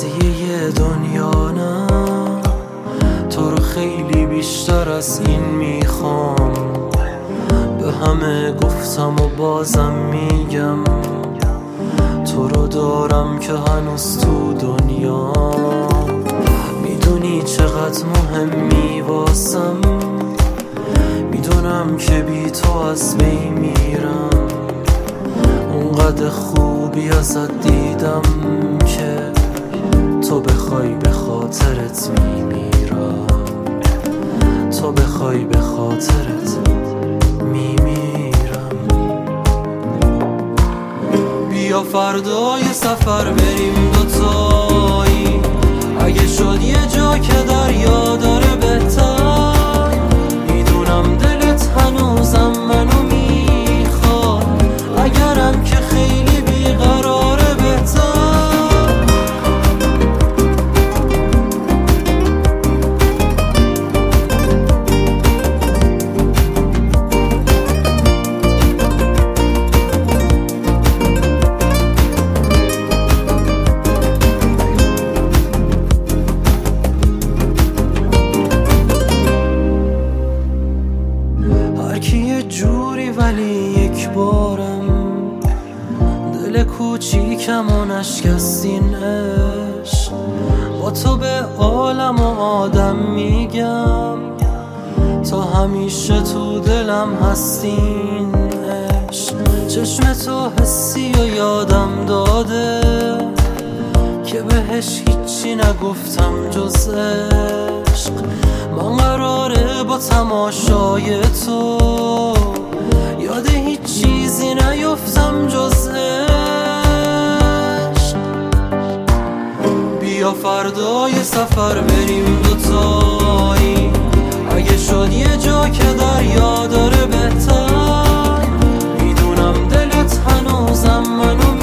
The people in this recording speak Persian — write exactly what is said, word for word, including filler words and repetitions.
قضیه دنیا نه، تو رو خیلی بیشتر از این میخوام. به همه گفتم و بازم میگم، تو رو دارم که هنوز تو دنیا. میدونی چقدر مهمی واسم، میدونم که بی تو از بین میرم. اونقدر خوبی ازت دیدم که تو بخوای به خاطرت میمیرم، تو بخوای به خاطرت میمیرم. بیا فردای سفر بریم دوتایی، اگه شد یه جا که دریا داره بهتر. میدونم دلت هنوزم منو میخواد، اگرم که خیلی بیقراره بهتر. یه جوری ولی یک بارم دل کوچیکم و نشکستین عشق. با تو به عالم و آدم میگم، تا همیشه تو دلم هستین عشق. چشم تو حسی و یادم داده که بهش هیچی نگفتم جز عشق. من قراره با تماشای تو یاد هیچ چیزی نیفتم جز عشق. بیا فردای سفر بریم دوتایی، اگه شد یه جا که دریا داره بهتر. میدونم دلت هنوزم منو